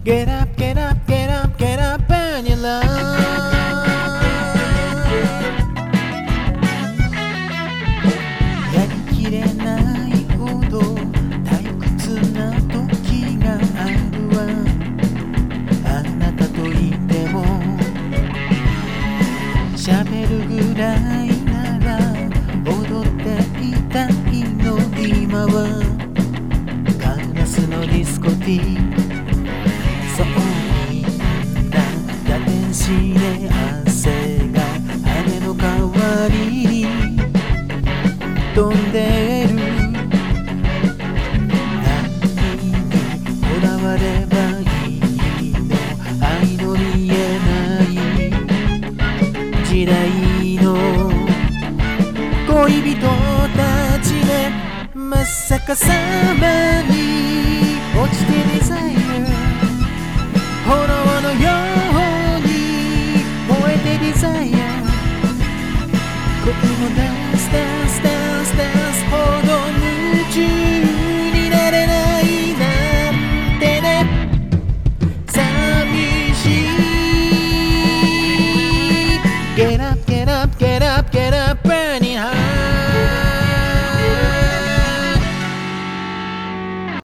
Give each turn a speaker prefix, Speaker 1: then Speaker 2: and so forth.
Speaker 1: Get up, get up, get up, get up and you loveやりきれないほど退屈な時があるわあなたといても喋るぐらいなら踊っていたいの今はガラスのディスコティそうみんなが天使で汗が羽の代わりに飛んでる何にこだわればいいの愛の見えない時代の恋人たちねまさかさまに落ちてデザイア炎のように燃えてデザイア恋もダンスダンスダンスダンス